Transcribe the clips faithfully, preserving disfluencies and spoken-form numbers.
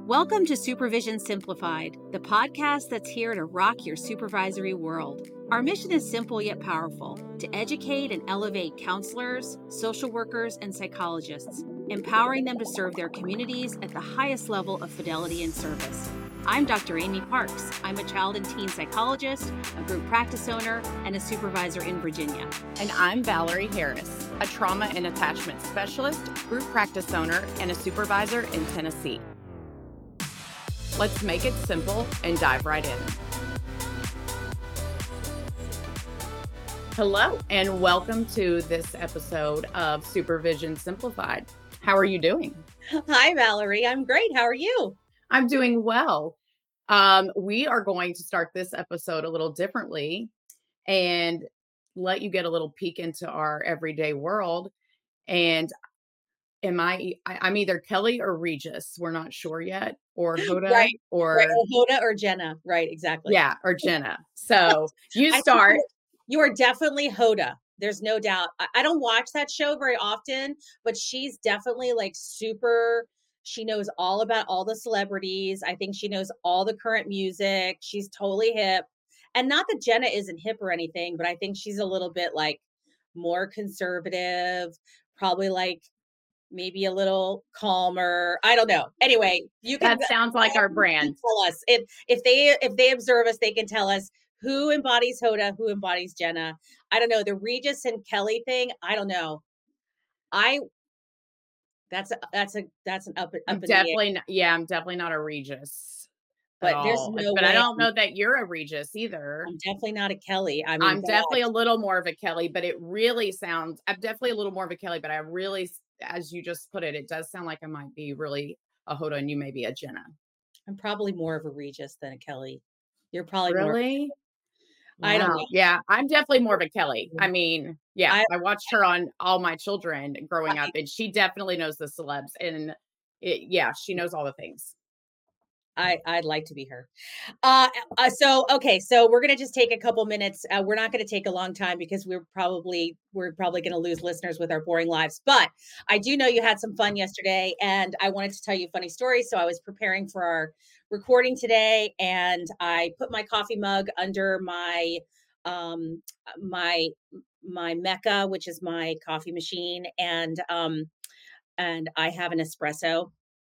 Welcome to Supervision Simplified, the podcast that's here to rock your supervisory world. Our mission is simple yet powerful: to educate and elevate counselors, social workers, and psychologists, empowering them to serve their communities at the highest level of fidelity and service. I'm Doctor Amy Parks. I'm a child and teen psychologist, a group practice owner, and a supervisor in Virginia. And I'm Valerie Harris, a trauma and attachment specialist, group practice owner, and a supervisor in Tennessee. Let's make it simple and dive right in. Hello, and welcome to this episode of Supervision Simplified. How are you doing? Hi, Valerie. I'm great. How are you? I'm doing well. Um, we are going to start this episode a little differently and let you get a little peek into our everyday world. And am I, I I'm either Kelly or Regis. We're not sure yet. Or Hoda, right, or right. Hoda or Jenna. Right, exactly. Yeah, or Jenna. So you start. You are definitely Hoda. There's no doubt. I, I don't watch that show very often, but she's definitely like super. She knows all about all the celebrities. I think she knows all the current music. She's totally hip. And not that Jenna isn't hip or anything, but I think she's a little bit like more conservative, probably like maybe a little calmer. I don't know. Anyway, you can. That sounds like our brand. Tell us if if they if they observe us, they can tell us who embodies Hoda, who embodies Jenna. I don't know. The Regis and Kelly thing. I don't know. I. That's a that's a that's an up up. I'm definitely not, yeah. I'm definitely not a Regis. But there's no. But way. I don't know that you're a Regis either. I'm definitely not a Kelly. I mean, I'm God. definitely a little more of a Kelly, but it really sounds. I'm definitely a little more of a Kelly, but I really. As you just put it, it does sound like I might be really a Hoda and you may be a Jenna. I'm probably more of a Regis than a Kelly. You're probably really. More, I don't know. Yeah, I'm definitely more of a Kelly. I mean, yeah, I, I watched her on All My Children growing up, and she definitely knows the celebs, and it, yeah, she knows all the things. I, I'd like to be her. Uh, uh, so, okay. So we're going to just take a couple minutes. Uh, we're not going to take a long time because we're probably, we're probably going to lose listeners with our boring lives, but I do know you had some fun yesterday and I wanted to tell you a funny story. So I was preparing for our recording today and I put my coffee mug under my, um, my, my Mecca, which is my coffee machine. And, um, and I have an espresso.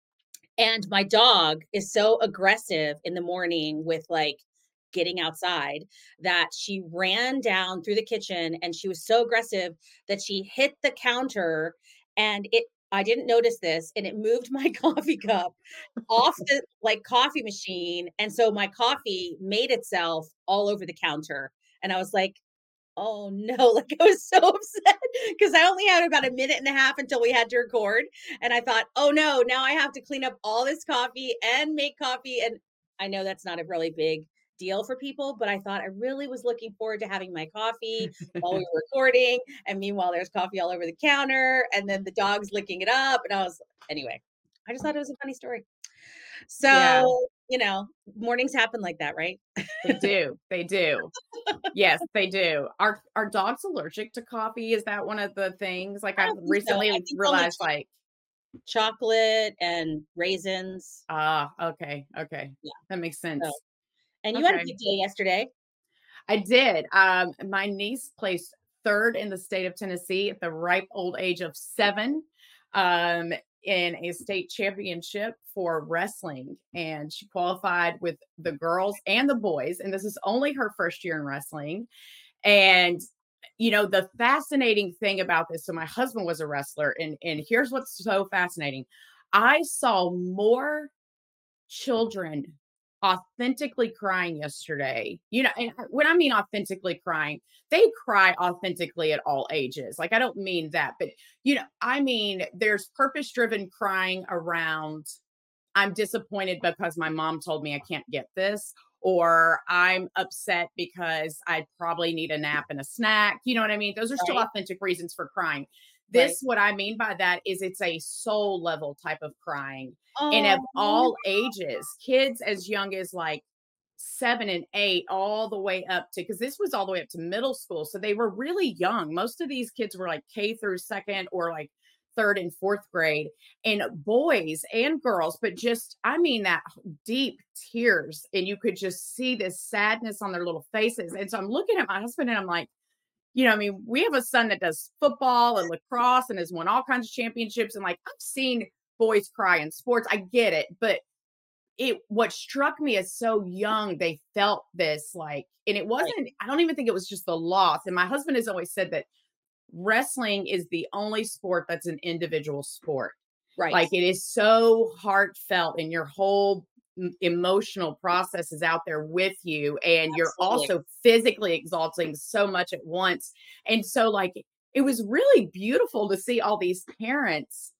And my dog is so aggressive in the morning with like getting outside that she ran down through the kitchen and she was so aggressive that she hit the counter and it, I didn't notice this and it moved my coffee cup off the like coffee machine. And so my coffee made itself all over the counter. And I was like, oh no, like I was so upset because I only had about a minute and a half until we had to record. And I thought, oh no, now I have to clean up all this coffee and make coffee. And I know that's not a really big deal for people, but I thought I really was looking forward to having my coffee while we were recording. And meanwhile, there's coffee all over the counter and then the dog's licking it up. And I was, anyway, I just thought it was a funny story. So, yeah. You know, mornings happen like that, right? They do. They do. Yes, they do. Are are dogs allergic to coffee? Is that one of the things? Like I've recently so. realized like chocolate and raisins. Ah, uh, okay. Okay. Yeah. That makes sense. So, and you okay. had a good day yesterday. I did. Um, my niece placed third in the state of Tennessee at the ripe old age of seven. Um, in a state championship for wrestling. And she qualified with the girls and the boys. And this is only her first year in wrestling. And, you know, the fascinating thing about this, so my husband was a wrestler. And, and here's what's so fascinating. I saw more children authentically crying yesterday. You know, and when I mean authentically crying, they cry authentically at all ages. Like, I don't mean that, but you know, I mean, there's purpose-driven crying around, I'm disappointed because my mom told me I can't get this, or I'm upset because I probably need a nap and a snack. You know what I mean? Those are still right. authentic reasons for crying. This, right. what I mean by that is it's a soul level type of crying. Oh. And of all ages, kids as young as like seven and eight, all the way up to, because this was all the way up to middle school. So they were really young. Most of these kids were like K through second or like third and fourth grade, and boys and girls, but just, I mean, that deep tears. And you could just see this sadness on their little faces. And so I'm looking at my husband and I'm like, you know, I mean, we have a son that does football and lacrosse and has won all kinds of championships. And like, I've seen boys cry in sports. I get it. But it, what struck me is so young, they felt this like, and it Right. wasn't, I don't even think it was just the loss. And my husband has always said that wrestling is the only sport that's an individual sport. Right. Like it is so heartfelt and your whole m- emotional process is out there with you. And you're Absolutely. also physically exhausting so much at once. And so, like, it was really beautiful to see all these parents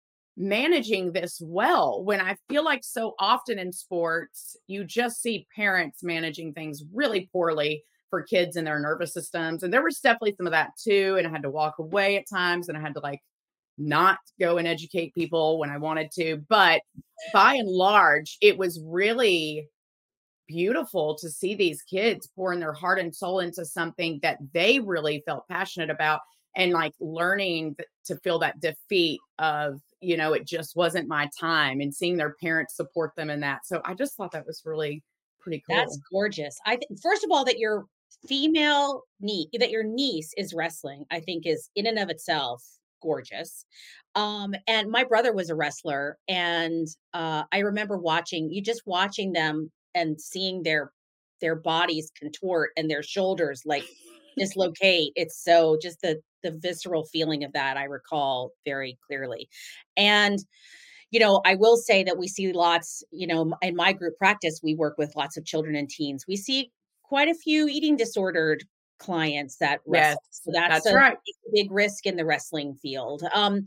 managing this well when I feel like so often in sports, you just see parents managing things really poorly for kids and their nervous systems. And there was definitely some of that too. And I had to walk away at times and I had to like not go and educate people when I wanted to. But by and large, it was really beautiful to see these kids pouring their heart and soul into something that they really felt passionate about, and like learning th- to feel that defeat of, you know, it just wasn't my time, and seeing their parents support them in that. So I just thought that was really pretty That's cool. gorgeous. I think first of all, that your female niece that your niece is wrestling, I think is in and of itself gorgeous. Um, and my brother was a wrestler, and uh, I remember watching you just watching them and seeing their their bodies contort and their shoulders like dislocate. It's so just the the visceral feeling of that I recall very clearly. And you know, I will say that we see lots, you know, m- in my group practice, we work with lots of children and teens. We see quite a few eating disordered clients that Yes, wrestle. So that's that's a right. big risk in the wrestling field. Um,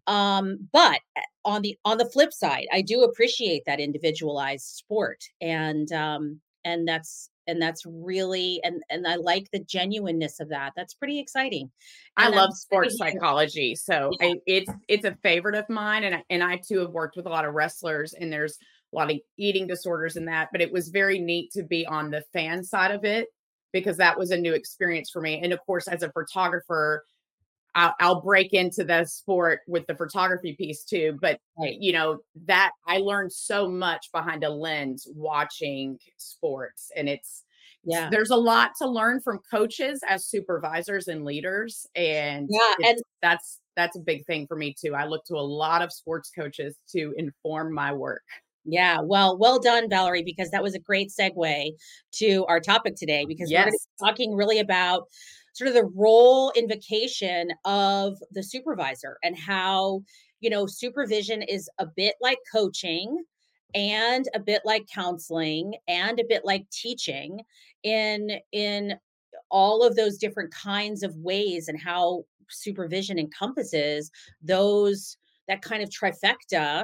um, but uh, on the on the flip side, I do appreciate that individualized sport, and um, and that's and that's really and and I like the genuineness of that. That's pretty exciting, I and I'm love sorry to sports hear. psychology, so Yeah, I it's it's a favorite of mine, and I and I too have worked with a lot of wrestlers, and there's a lot of eating disorders in that, but it was very neat to be on the fan side of it because that was a new experience for me. And of course, as a photographer, I'll, I'll break into the sport with the photography piece too. But right. you know that I learned so much behind a lens watching sports, and it's, it's Yeah, there's a lot to learn from coaches as supervisors and leaders, and yeah, and it's that's that's a big thing for me too. I look to a lot of sports coaches to inform my work. yeah, well, well done, Valerie, because that was a great segue to our topic today, because we're going to Yes. be talking really about sort of the role invocation of the supervisor and how, you know, supervision is a bit like coaching and a bit like counseling and a bit like teaching in in all of those different kinds of ways, and how supervision encompasses those that kind of trifecta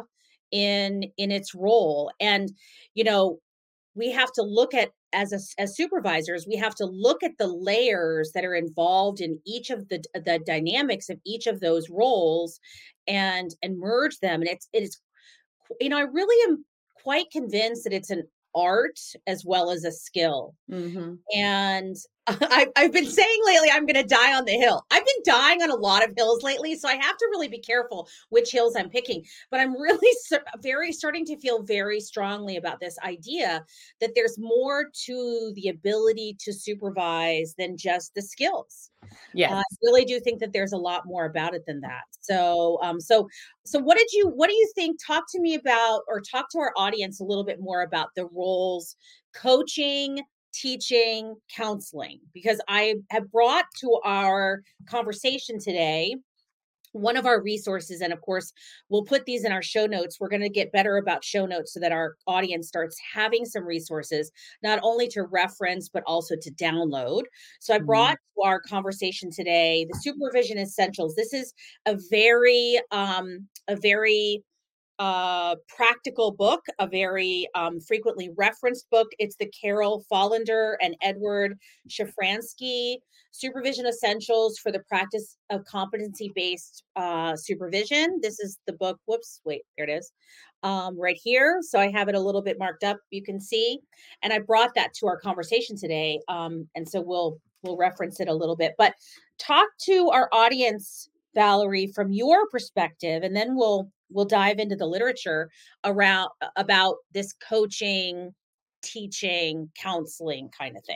in in its role. And you know, we have to look at as a, s- as supervisors, we have to look at the layers that are involved in each of the the dynamics of each of those roles, and and merge them. And it's it is qu- you know, I really am quite convinced that it's an art as well as a skill. Hmm. And I've I've been saying lately, I'm gonna die on the hill. I've been dying on a lot of hills lately, so I have to really be careful which hills I'm picking. But I'm really cer- very starting to feel very strongly about this idea that there's more to the ability to supervise than just the skills. Yes. I really do think that there's a lot more about it than that. So, um, so, so, what did you? What do you think? Talk to me about, or talk to our audience a little bit more about the roles coaching, teaching, counseling, because I have brought to our conversation today one of our resources. And of course, we'll put these in our show notes. We're going to get better about show notes so that our audience starts having some resources, not only to reference, but also to download. So I Mhm. brought to our conversation today the Supervision Essentials. This is a very, um, a very uh, practical book, a very um, frequently referenced book. It's the Carol Follender and Edward Shafransky Supervision Essentials for the Practice of Competency Based uh, Supervision. This is the book. Whoops, wait, there it is. Um, right here. So I have it a little bit marked up, you can see. And I brought that to our conversation today. Um, and so we'll we'll reference it a little bit. But talk to our audience Valerie, from your perspective, and then we'll we'll dive into the literature around about this coaching, teaching, counseling kind of thing.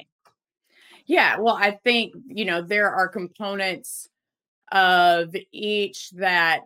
Yeah, well, I think, you know, there are components of each that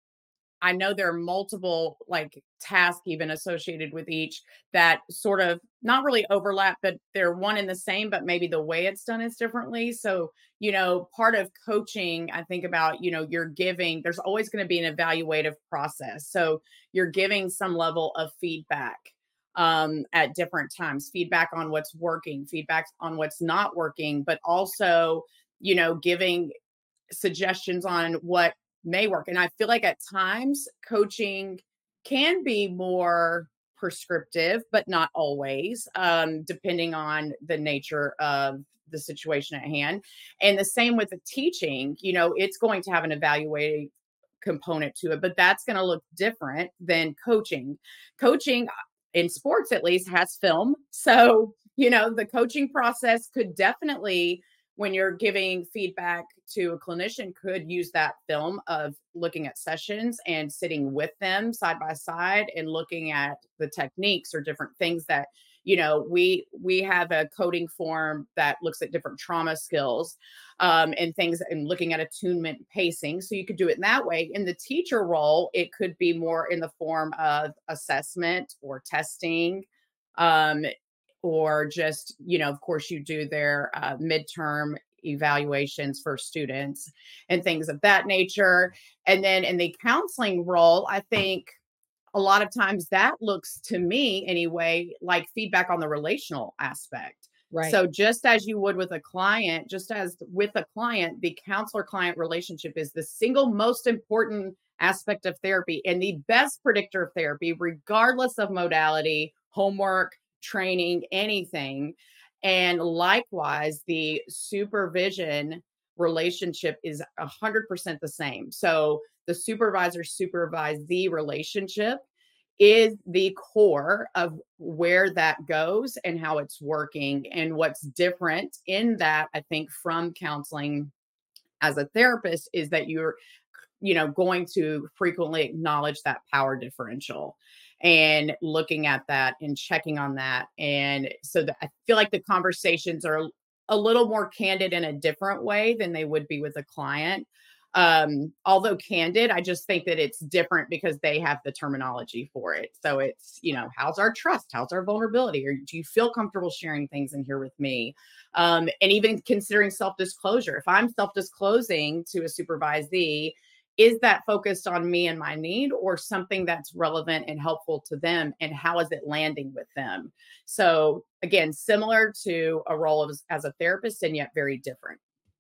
I know there are multiple like tasks even associated with each that sort of not really overlap, but they're one and the same, but maybe the way it's done is differently. So, you know, part of coaching, I think about, you know, you're giving, there's always going to be an evaluative process. So you're giving some level of feedback um, at different times, feedback on what's working, feedback on what's not working, but also, you know, giving suggestions on what may work. And I feel like at times coaching can be more prescriptive, but not always, um, depending on the nature of the situation at hand. And the same with the teaching, you know, it's going to have an evaluating component to it, but that's going to look different than coaching. Coaching uh, in sports, at least, has film. So, you know, the coaching process could definitely, when you're giving feedback to a clinician, could use that film of looking at sessions and sitting with them side by side and looking at the techniques or different things that, you know, we we have a coding form that looks at different trauma skills um, and things, and looking at attunement and pacing. So you could do it in that way. In the teacher role, it could be more in the form of assessment or testing, um, or just, you know, of course, you do their uh, midterm evaluations for students and things of that nature. And then in the counseling role, I think a lot of times that looks to me anyway like feedback on the relational aspect. Right. So just as you would with a client, just as with a client, the counselor client relationship is the single most important aspect of therapy and the best predictor of therapy, regardless of modality, homework, training, anything. And likewise, the supervision relationship is one hundred percent the same. So the supervisor supervisee relationship is the core of where that goes and how it's working. And what's different in that, I think, from counseling as a therapist is that you're, you know, going to frequently acknowledge that power differential and looking at that and checking on that. And so that I feel like the conversations are a little more candid in a different way than they would be with a client. Um, although candid, I just think that it's different because they have the terminology for it. So it's, you know, how's our trust? How's our vulnerability? Or do you feel comfortable sharing things in here with me? Um, and even considering self disclosure. If I'm self disclosing to a supervisee, is that focused on me and my need or something that's relevant and helpful to them? And how is it landing with them? So, again, similar to a role of, as a therapist and yet very different.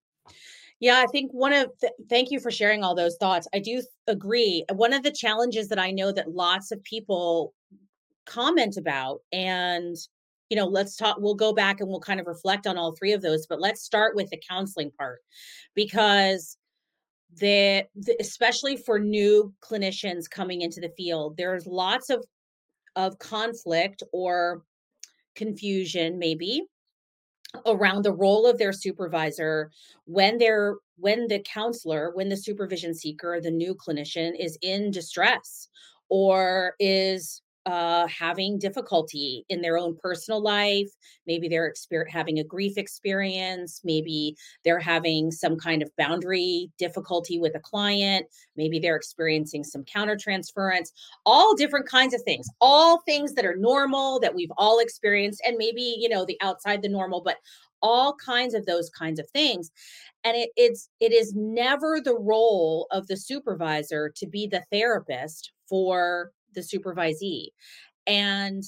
Yeah, I think one of the, thank you for sharing all those thoughts. I do th- agree. One of the challenges that I know that lots of people comment about, and you know, let's talk, we'll go back and we'll kind of reflect on all three of those, but let's start with the counseling part because the, the especially for new clinicians coming into the field, there's lots of of conflict or confusion maybe around the role of their supervisor when they're when the counselor, when the supervision seeker, the new clinician is in distress or is uh, having difficulty in their own personal life. Maybe they're exper- having a grief experience. Maybe they're having some kind of boundary difficulty with a client. Maybe they're experiencing some countertransference. All different kinds of things. All things that are normal that we've all experienced, and maybe you know the outside the normal, but all kinds of those kinds of things. And it, it's it is never the role of the supervisor to be the therapist for the supervisee. And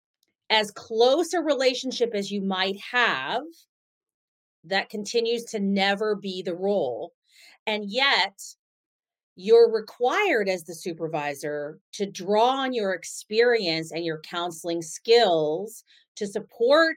as close a relationship as you might have, that continues to never be the role. And yet you're required as the supervisor to draw on your experience and your counseling skills to support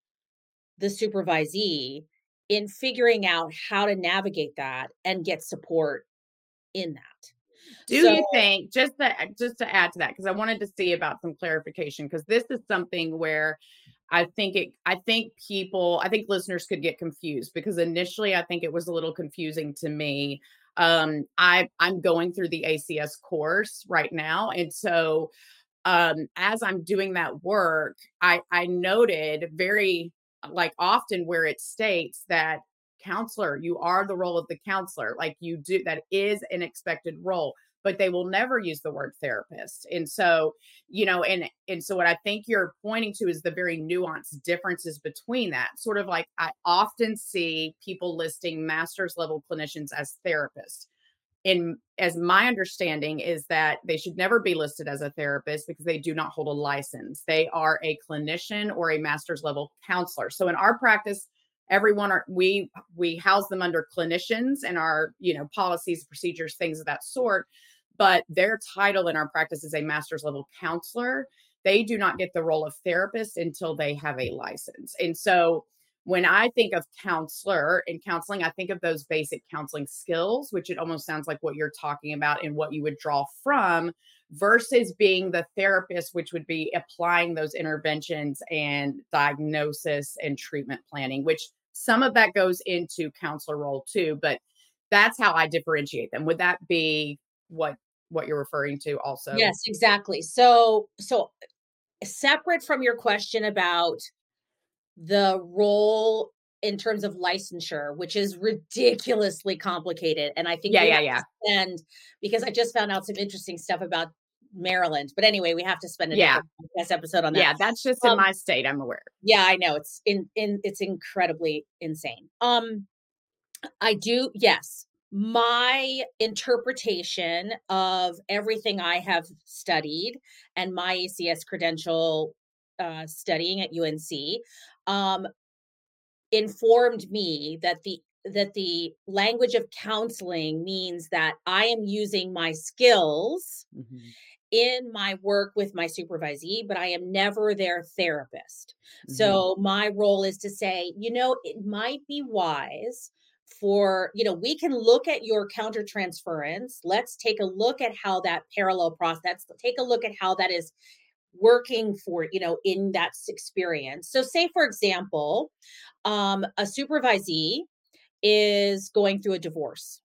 the supervisee in figuring out how to navigate that and get support in that. Do So, you think, just to just to add to that, because I wanted to see about some clarification, because this is something where I think it I think people I think listeners could get confused because initially I think it was a little confusing to me. Um, I I'm going through the A C S course right now, and so um, as I'm doing that work, I I noted very like often where it states that counselor, you are the role of the counselor, like you do that is an expected role, but they will never use the word therapist. And so, you know, and and so what I think you're pointing to is the very nuanced differences between that. Sort of like I often see people listing master's level clinicians as therapists in as my understanding is that they should never be listed as a therapist because they do not hold a license. They are a clinician or a master's level counselor. So in our practice, everyone are we we house them under clinicians and our, you know, policies, procedures, things of that sort. But their title in our practice is a master's level counselor. They do not get the role of therapist until they have a license. And so when I think of counselor and counseling, I think of those basic counseling skills, which it almost sounds like what you're talking about and what you would draw from, versus being the therapist, which would be applying those interventions and diagnosis and treatment planning, which some of that goes into counselor role too. But that's how I differentiate them. Would that be what what you're referring to also? Yes, exactly. So, so separate from your question about the role in terms of licensure, which is ridiculously complicated. And I think Yeah, we yeah, have to yeah. spend, because I just found out some interesting stuff about Maryland. But anyway, we have to spend a Yeah. different podcast episode on that. Yeah. That's just in Um, my state, I'm aware. yeah, I know it's in in it's incredibly insane. Um, I do, yes. My interpretation of everything I have studied and my A C S credential uh, studying at U N C um, informed me that the that the language of counseling means that I am using my skills Mhm. in my work with my supervisee, but I am never their therapist. Mhm. So my role is to say, you know, it might be wise for, you know, we can look at your countertransference. Let's take a look at how that parallel process, take a look at how that is working for, you know, in that s- experience. So say, for example, um, a supervisee is going through a divorce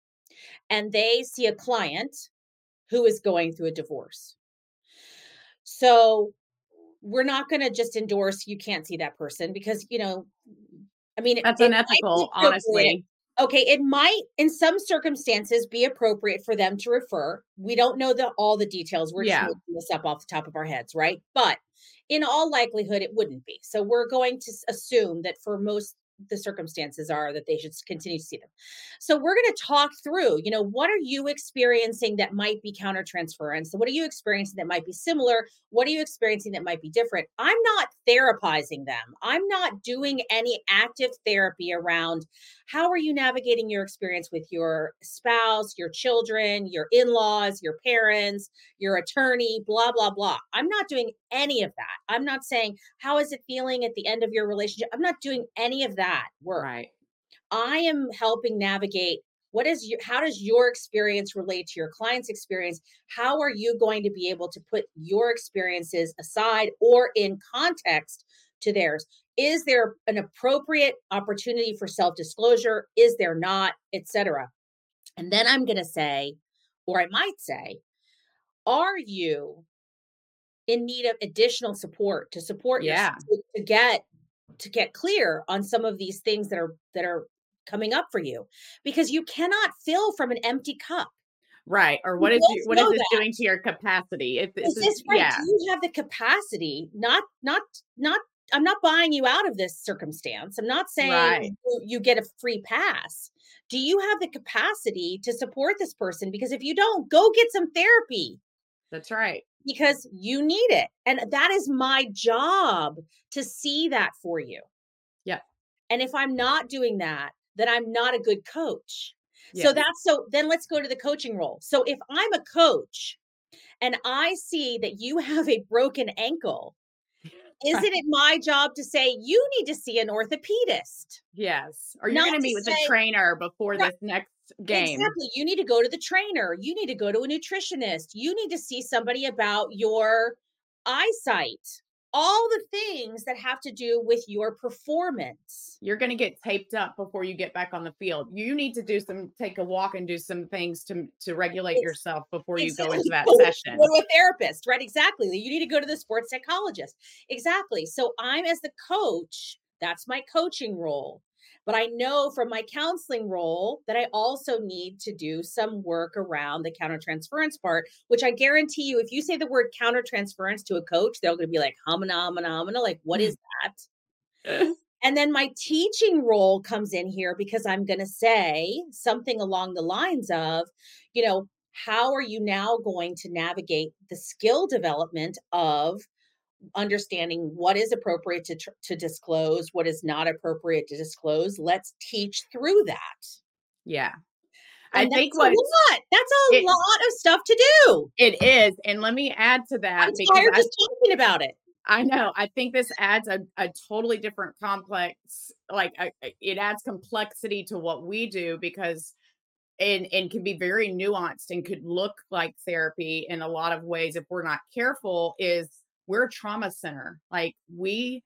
and they see a client who is going through a divorce. So we're not going to just endorse you can't see that person because, you know, I mean, it, That's it might be unethical, appropriate. honestly. Okay, it might in some circumstances be appropriate for them to refer. We don't know the all the details. We're just Yeah. making this up off the top of our heads, right? But in all likelihood, it wouldn't be. So we're going to s- assume that for most the circumstances are that they should s- continue to see them. So we're going to talk through, you know, what are you experiencing that might be countertransference? What are you experiencing that might be similar? What are you experiencing that might be different? I'm not therapizing them. I'm not doing any active therapy around how are you navigating your experience with your spouse, your children, your in-laws, your parents, your attorney, blah blah blah. I'm not doing any of that. I'm not saying how is it feeling at the end of your relationship. I'm not doing any of that work. Right. I am helping navigate what is your, how does your experience relate to your client's experience? How are you going to be able to put your experiences aside or in context to theirs? Is there an appropriate opportunity for self-disclosure? Is there not, et cetera? And then I'm going to say, or I might say, are you in need of additional support to support your Yeah. to, to get to get clear on some of these things that are that are coming up for you because you cannot fill from an empty cup. Right. Or We what is both you what is know this that. doing to your capacity? If this Is is this right? yeah. Do you have the capacity? Not not not I'm not buying you out of this circumstance. I'm not saying Right. you you get a free pass. Do you have the capacity to support this person? Because if you don't, go get some therapy That's right. because you need it. And that is my job to see that for you. Yep. And if I'm not doing that, then I'm not a good coach. So Yes. that's so then let's go to the coaching role. So if I'm a coach and I see that you have a broken ankle, Right. isn't it my job to say you need to see an orthopedist? Yes. Or you're Not gonna to meet with a say trainer before right, this next game. exactly. You need to go to the trainer. You need to go to a nutritionist. You need to see somebody about your eyesight. all the things that have to do with your performance. You're going to get taped up before you get back on the field. You need to do some, take a walk and do some things to to regulate It's yourself before you go into exactly. that Go session. to a therapist, right? Exactly. You need to go to the sports psychologist. Exactly. So I'm as the coach, that's my coaching role. But I know from my counseling role that I also need to do some work around the countertransference part, which I guarantee you, if you say the word countertransference to a coach, they're going to be like, humana, humana, humana, like, what is that? And then my teaching role comes in here because I'm going to say something along the lines of, you know, how are you now going to navigate the skill development of understanding what is appropriate to tr- to disclose, what is not appropriate to disclose? Let's teach through that. Yeah. I And think that's a what's lot. That's a it lot of stuff to do. it is, and let me add to I'm that because tired I just talking about it. I know. I think this adds a, a totally different complex, like I, I- it adds complexity to what we do because and and can be very nuanced and could look like therapy in a lot of ways if we're not careful. Is we're a trauma center. Like we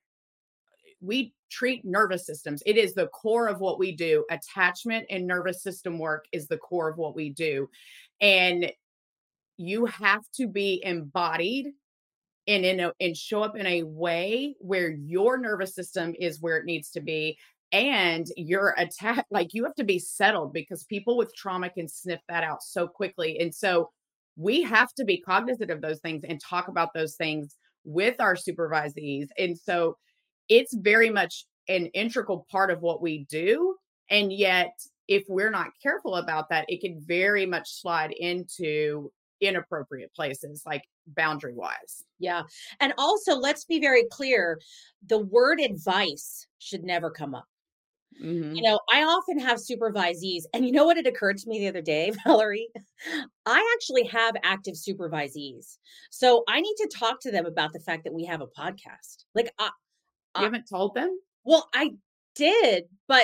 we treat nervous systems. It is the core of what we do. Attachment and nervous system work is the core of what we do. And you have to be embodied and in a and show up in a way where your nervous system is where it needs to be and your attack like you have to be settled because people with trauma can sniff that out so quickly. And so we have to be cognizant of those things and talk about those things with our supervisees. And so it's very much an integral part of what we do. And yet, if we're not careful about that, it can very much slide into inappropriate places, like boundary wise. Yeah. And also, let's be very clear, the word advice should never come up. Hmm. You know, I often have supervisees, and you know what? It occurred to me the other day, Valerie. I actually have active supervisees. So I need to talk to them about the fact that we have a podcast. Like, I, You I haven't told them? well, I did, but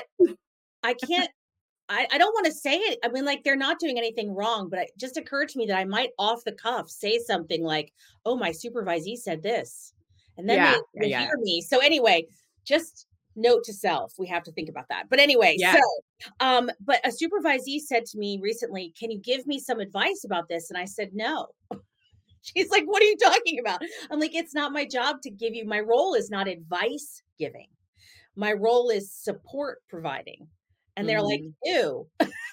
I can't, I, I don't want to say it. I mean, like, they're not doing anything wrong, but it just occurred to me that I might off the cuff say something like, oh, my supervisee said this. And then they Yeah, yeah, will hear yeah, me. So, anyway, just note to self, we have to think about that. But anyway, so, yeah. um, but a supervisee said to me recently, can you give me some advice about this? And I said, no. She's like, what are you talking about? I'm like, it's not my job to give you, my role is not advice giving. My role is support providing. And they're like, Mhm. ew.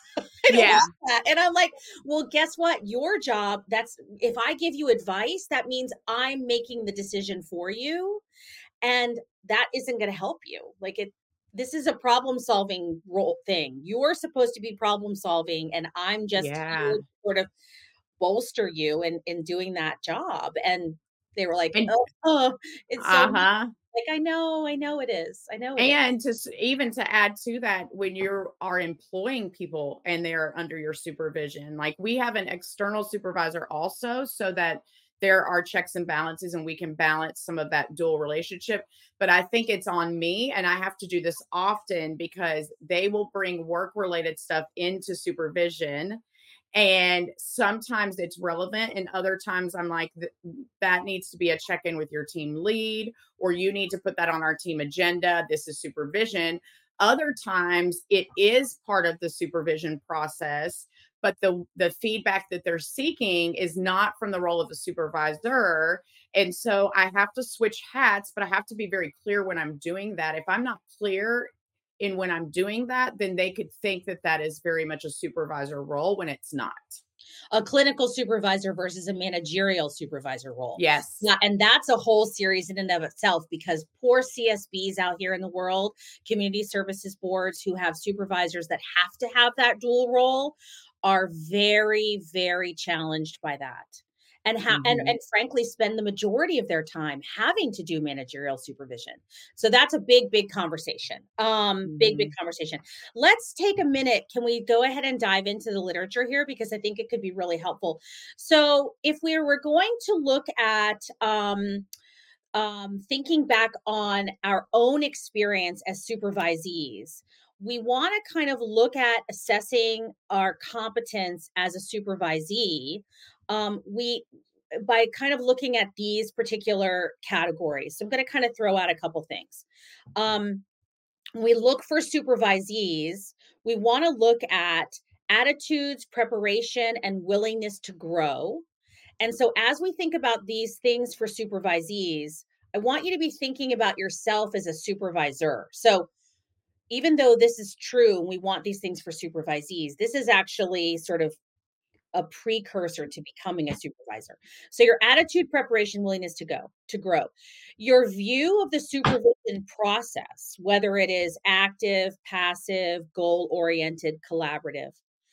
I don't Yeah, want that. And I'm like, well, guess what? Your job, that's if I give you advice, that means I'm making the decision for you. And that isn't going to help you. Like it, this is a problem solving role thing. You're supposed to be problem solving, and I'm just here yeah. to sort of bolster you in, in doing that job. And they were like, And oh, oh, it's so uh-huh. like, I know, I know it is. I know it is. And just even to add to that, when you are employing people and they're under your supervision, like we have an external supervisor also, so that there are checks and balances and we can balance some of that dual relationship. But I think it's on me, and I have to do this often because they will bring work related stuff into supervision. And sometimes it's relevant, and other times I'm like, "Th- that needs to be a check in with your team lead, or you need to put that on our team agenda. This is supervision. Other times it is part of the supervision process, but the the feedback that they're seeking is not from the role of the supervisor. And so I have to switch hats, but I have to be very clear when I'm doing that. If I'm not clear in when I'm doing that, then they could think that that is very much a supervisor role when it's not. A clinical supervisor versus a managerial supervisor role. Yes. Yeah, and that's a whole series in and of itself because poor C S Bs out here in the world, community services boards who have supervisors that have to have that dual role are very, very challenged by that. And how and, Mhm. and frankly spend the majority of their time having to do managerial supervision. So that's a big, big conversation. Um, big, big Mhm. conversation. Let's take a minute. Can we go ahead and dive into the literature here? Because I think it could be really helpful. So, if we were going to look at um, um, thinking back on our own experience as supervisees, we want to kind of look at assessing our competence as a supervisee. Um, we by kind of looking at these particular categories. So I'm going to kind of throw out a couple things. Um, when we look for supervisees, we want to look at attitudes, preparation, and willingness to grow. And so, as we think about these things for supervisees, I want you to be thinking about yourself as a supervisor. So, even though this is true, and we want these things for supervisees, this is actually sort of a precursor to becoming a supervisor. So your attitude, preparation, willingness to go, to grow. Your view of the supervision process, whether it is active, passive, goal oriented, collaborative.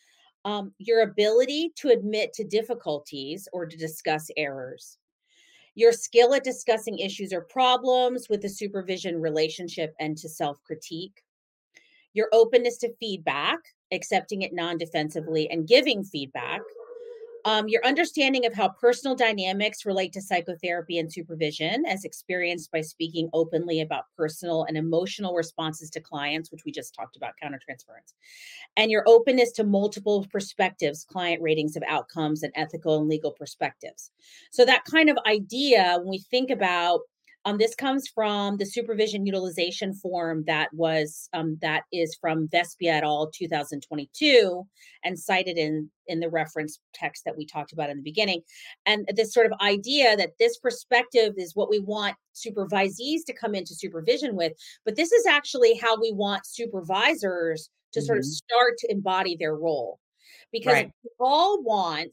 Um, your ability to admit to difficulties or to discuss errors. Your skill at discussing issues or problems with the supervision relationship and to self critique. Your openness to feedback, accepting it non defensively and giving feedback. Um, your understanding of how personal dynamics relate to psychotherapy and supervision, as experienced by speaking openly about personal and emotional responses to clients, which we just talked about, countertransference, and your openness to multiple perspectives, client ratings of outcomes, and ethical and legal perspectives. So, that kind of idea, when we think about um, this comes from the supervision utilization form that was um, that is from Vespia et al. two thousand twenty-two and cited in in the reference text that we talked about in the beginning. And this sort of idea that this perspective is what we want supervisees to come into supervision with, but this is actually how we want supervisors to sort of Hmm. start to embody their role, because Right. we all want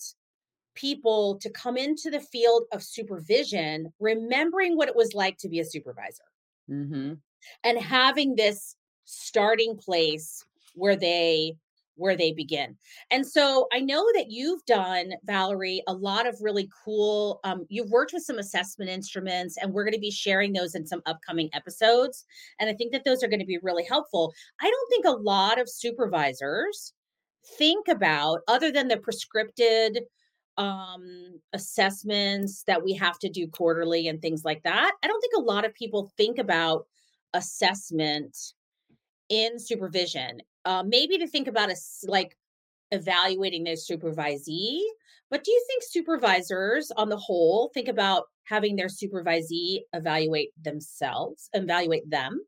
people to come into the field of supervision remembering what it was like to be a supervisor Hmm. and having this starting place where they where they begin. And so I know that you've done, Valerie, a lot of really cool um, you've worked with some assessment instruments, and we're going to be sharing those in some upcoming episodes, and I think that those are going to be really helpful. I don't think a lot of supervisors think about, other than the prescripted um assessments that we have to do quarterly and things like that, I don't think a lot of people think about assessment in supervision. Uh, maybe to think about us like evaluating their supervisee, but do you think supervisors on the whole think about having their supervisee evaluate themselves, evaluate them?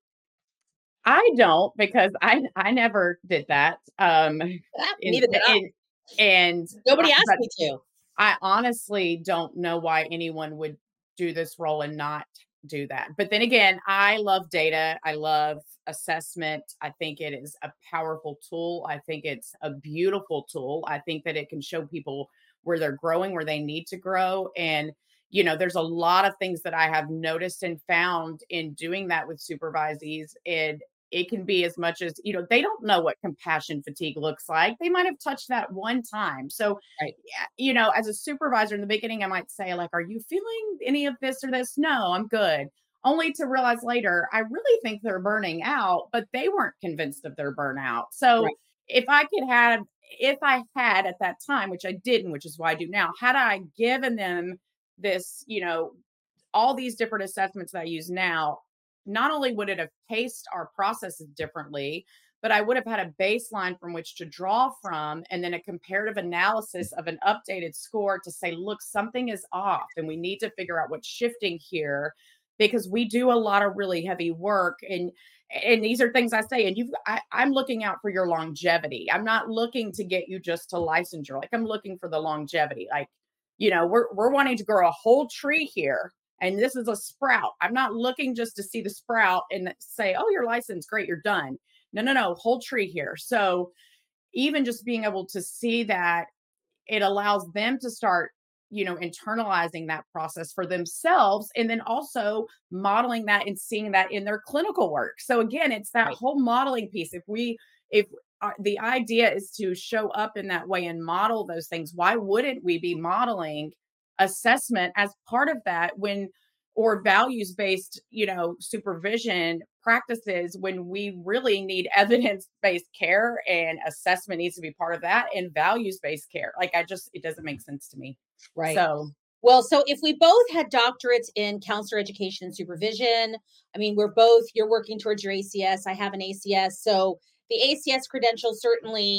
I don't because I I never did that. Um, Ah, in neither did I. in and Nobody I, asked but me to. I honestly don't know why anyone would do this role and not do that. But then again, I love data. I love assessment. I think it is a powerful tool. I think it's a beautiful tool. I think that it can show people where they're growing, where they need to grow. And, you know, there's a lot of things that I have noticed and found in doing that with supervisees. And it can be as much as, you know, they don't know what compassion fatigue looks like. They might have touched that one time. So Right. yeah, you know, as a supervisor in the beginning, I might say, like, are you feeling any of this or this? No, I'm good. Only to realize later, I really think they're burning out, but they weren't convinced of their burnout. Right. So if I could have, if I had at that time, which I didn't, which is why I do now, had I given them this, you know, all these different assessments that I use now, not only would it have paced our processes differently, but I would have had a baseline from which to draw from and then a comparative analysis of an updated score to say, look, something is off and we need to figure out what's shifting here because we do a lot of really heavy work and and these are things I say and you've I, I'm looking out for your longevity. I'm not looking to get you just to licensure. Like I'm looking for the longevity. Like, you know, we're we're wanting to grow a whole tree here and this is a sprout. I'm not looking just to see the sprout and say, oh, you're licensed, great, you're done. No, no, no, whole tree here. So even just being able to see that, it allows them to start, you know, internalizing that process for themselves and then also modeling that and seeing that in their clinical work. So again, it's that Right. whole modeling piece. If we, if uh, the idea is to show up in that way and model those things, why wouldn't we be modeling assessment as part of that when or values based, you know, supervision practices when we really need evidence based care and assessment needs to be part of that and values based care. Like I just it doesn't make sense to me. Right. So, Well, so if we both had doctorates in counselor education and supervision, I mean, we're both, you're working towards your A C S, I have an A C S. So the A C S credential certainly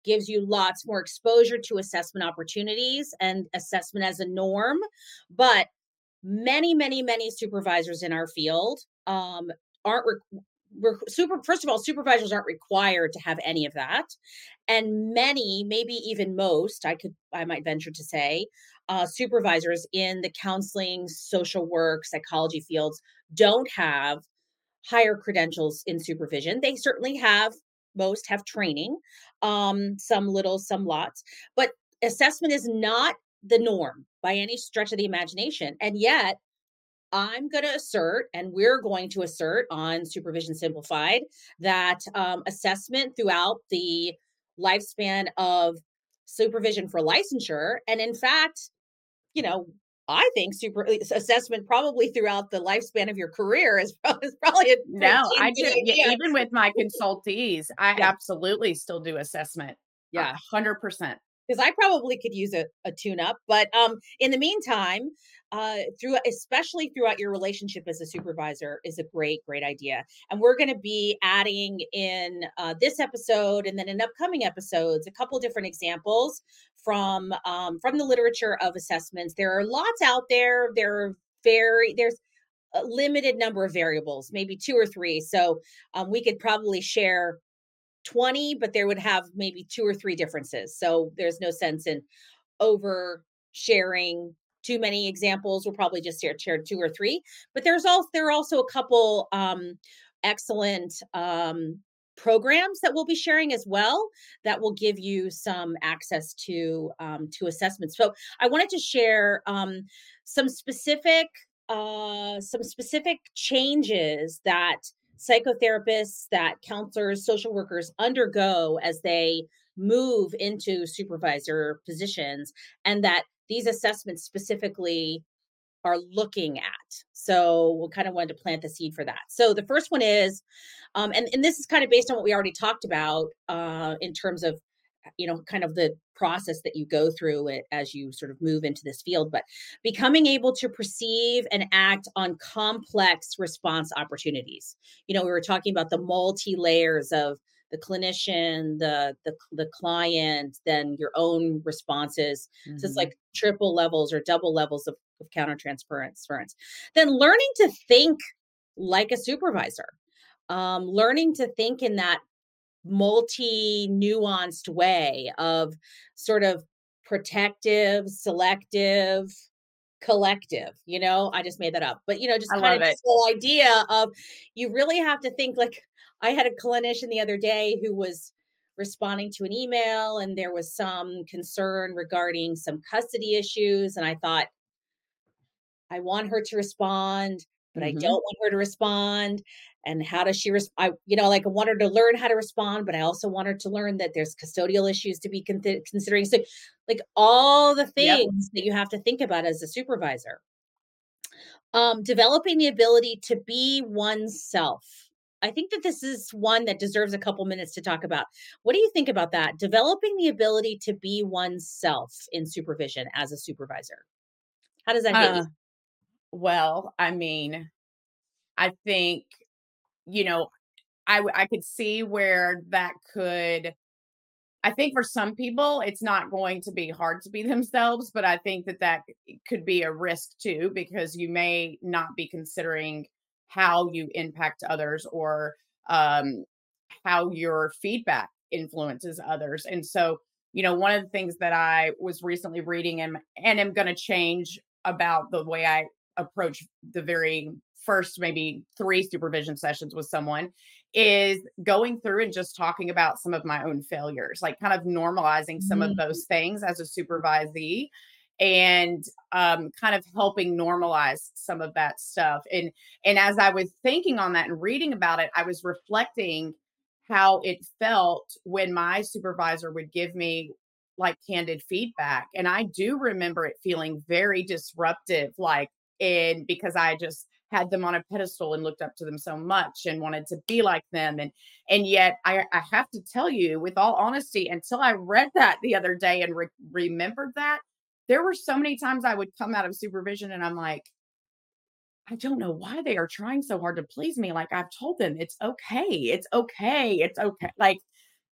gives you lots more exposure to assessment opportunities and assessment as a norm. But many, many, many supervisors in our field um, aren't re- we're super first of all, supervisors aren't required to have any of that, and many, maybe even most, i could I might venture to say, uh, supervisors in the counseling, social work, psychology fields don't have higher credentials in supervision. They certainly have, most have training, um, some little, some lots, but assessment is not the norm by any stretch of the imagination. And yet, I'm going to assert, and we're going to assert on Supervision Simplified, that um, assessment throughout the lifespan of supervision for licensure, and in fact, you know, I think super assessment probably throughout the lifespan of your career is, probably, is probably a pretty No, I damn do. good Yeah, idea. even with my consultees, I Yeah, absolutely still do assessment. A yeah. hundred percent. Because I probably could use a, a tune up. But um, in the meantime, uh, through especially throughout your relationship as a supervisor is a great, great idea. And we're going to be adding in uh, this episode and then in upcoming episodes a couple different examples from um, from the literature of assessments. There are lots out there. There are very there's a limited number of variables, maybe two or three. So um, we could probably share twenty, but there would have maybe two or three differences. So there's no sense in over sharing too many examples. We'll probably just share, share two or three. But there's also there are also a couple um, excellent um, programs that we'll be sharing as well that will give you some access to um, to assessments. So I wanted to share um, some specific uh, some specific changes that psychotherapists, that counselors, social workers undergo as they move into supervisor positions, and that these assessments specifically are looking at. So we kind of wanted to plant the seed for that. So the first one is, um, and, and this is kind of based on what we already talked about uh, in terms of, you know, kind of the process that you go through it as you sort of move into this field, but becoming able to perceive and act on complex response opportunities. You know, we were talking about the multi layers of the clinician, the the the client, then your own responses. So it's Mhm. like triple levels or double levels of, of countertransference. Then learning to think like a supervisor, um, learning to think in that multi nuanced way of sort of protective, selective, collective. You know, I just made that up, but you know, just I kind love of it. this whole idea of you really have to think like I had a clinician the other day who was responding to an email and there was some concern regarding some custody issues. And I thought, I want her to respond, but I Mhm. don't want her to respond. And how does she respond? I, you know, like I want her to learn how to respond, but I also want her to learn that there's custodial issues to be con- considering. So, like all the Yep. things that you have to think about as a supervisor. Um, developing the ability to be oneself. I think that this is one that deserves a couple minutes to talk about. What do you think about that? Developing the ability to be oneself in supervision as a supervisor. How does that hit you? Uh, well, I mean, I think, you know, I w- I could see where that could. I think for some people, it's not going to be hard to be themselves, but I think that that c- could be a risk too, because you may not be considering how you impact others or um, how your feedback influences others. And so, you know, one of the things that I was recently reading and and am going to change about the way I approach the very first maybe three supervision sessions with someone is going through and just talking about some of my own failures, like kind of normalizing some of Mhm. those things as a supervisee and um, kind of helping normalize some of that stuff. And and as I was thinking on that and reading about it, I was reflecting how it felt when my supervisor would give me like candid feedback. And I do remember it feeling very disruptive, like, and because I just had them on a pedestal and looked up to them so much and wanted to be like them. And and yet I, I have to tell you, with all honesty, until I read that the other day and re- remembered that, there were so many times I would come out of supervision and I'm like, I don't know why they are trying so hard to please me. Like I've told them it's okay. It's okay. It's okay. Like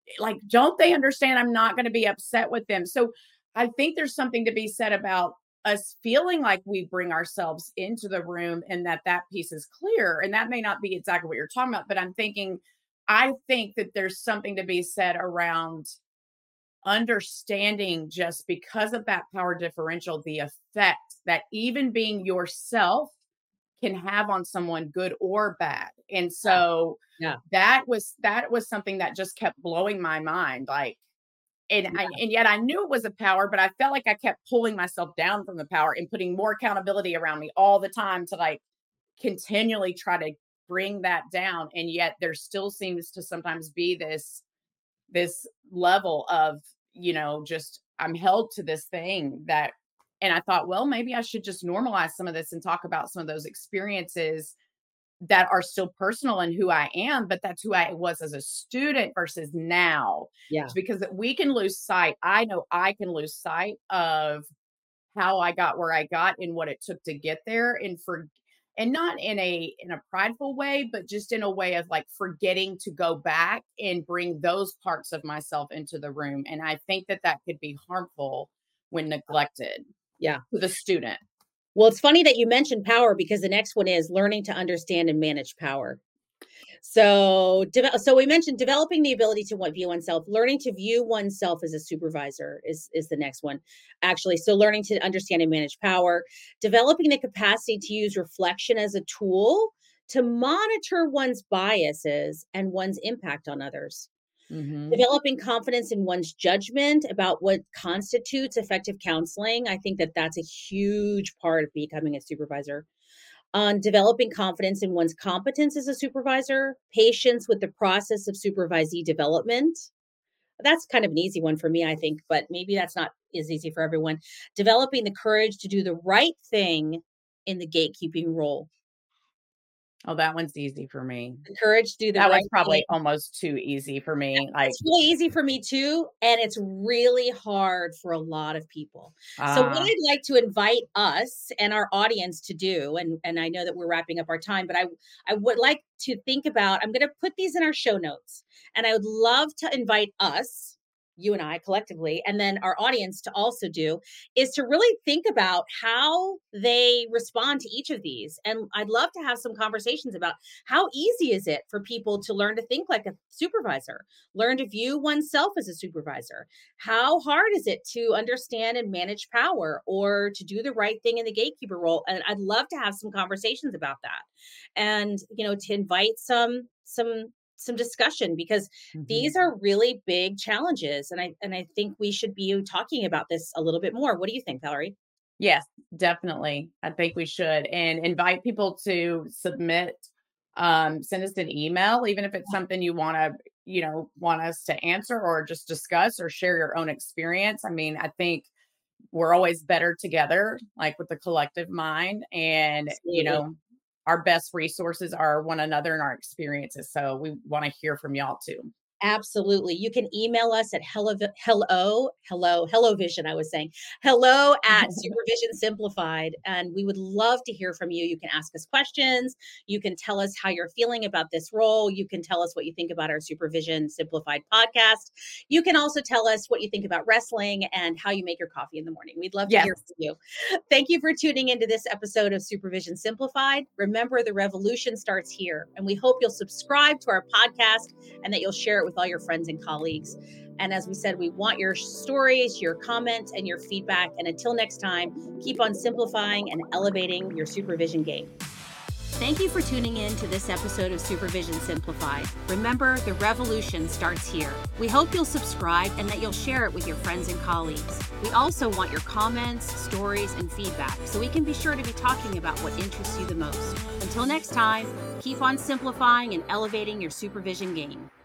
like, don't they understand I'm not going to be upset with them? So I think there's something to be said about us feeling like we bring ourselves into the room and that that piece is clear. And that may not be exactly what you're talking about, but I'm thinking, I think that there's something to be said around understanding, just because of that power differential, the effect that even being yourself can have on someone, good or bad. And Yeah. so Yeah. that was that was something that just kept blowing my mind. Like, and I, Yeah. and yet I knew it was a power, but I felt like I kept pulling myself down from the power and putting more accountability around me all the time to like continually try to bring that down. And yet there still seems to sometimes be this this level of, you know, just I'm held to this thing that, and I thought, well, maybe I should just normalize some of this and talk about some of those experiences that are still personal and who I am, but that's who I was as a student versus now. Yeah. It's because we can lose sight. I know I can lose sight of how I got where I got and what it took to get there, and for and not in a in a prideful way, but just in a way of like forgetting to go back and bring those parts of myself into the room. And I think that that could be harmful when neglected Yeah. to the student. Well, it's funny that you mentioned power because the next one is learning to understand and manage power. So, deve- so we mentioned developing the ability to one- view oneself, learning to view oneself as a supervisor is is the next one. Actually, so learning to understand and manage power, developing the capacity to use reflection as a tool to monitor one's biases and one's impact on others. Hmm. Developing confidence in one's judgment about what constitutes effective counseling. I think that that's a huge part of becoming a supervisor. On developing confidence in one's competence as a supervisor, patience with the process of supervisee development. That's kind of an easy one for me, I think, but maybe that's not as easy for everyone. Developing the courage to do the right thing in the gatekeeping role. Oh, that one's easy for me. The courage to do the That right one's thing. probably almost too easy for me. Like, It's really easy for me too, and it's really hard for a lot of people. So what ah, I'd like to invite us and our audience to do, and and I know that we're wrapping up our time, but I I would like to think about, I'm gonna put these in our show notes, and I would love to invite us, you and I collectively, and then our audience to also do, is to really think about how they respond to each of these. And I'd love to have some conversations about how easy is it for people to learn to think like a supervisor, learn to view oneself as a supervisor. How hard is it to understand and manage power or to do the right thing in the gatekeeper role? And I'd love to have some conversations about that. And, you know, to invite some some some discussion because mhm. these are really big challenges and I and I think we should be talking about this a little bit more. What do you think, Valerie? Yes, definitely. I think we should, and invite people to submit, um, send us an email, even if it's something you want to, you know, want us to answer or just discuss or share your own experience. I mean, I think we're always better together, like with the collective mind, and, you Absolutely. know, our best resources are one another and our experiences. So we want to hear from y'all too. Absolutely. You can email us at hello, hello, hello, hello vision. I was saying hello at Supervision Simplified. And we would love to hear from you. You can ask us questions. You can tell us how you're feeling about this role. You can tell us what you think about our Supervision Simplified podcast. You can also tell us what you think about wrestling and how you make your coffee in the morning. We'd love to Yes. hear from you. Thank you for tuning into this episode of Supervision Simplified. Remember, the revolution starts here. And we hope you'll subscribe to our podcast and that you'll share it with all your friends and colleagues. And as we said, we want your stories, your comments, and your feedback. And until next time, keep on simplifying and elevating your supervision game. Thank you for tuning in to this episode of Supervision Simplified. Remember, the revolution starts here. We hope you'll subscribe and that you'll share it with your friends and colleagues. We also want your comments, stories, and feedback so we can be sure to be talking about what interests you the most. Until next time, keep on simplifying and elevating your supervision game.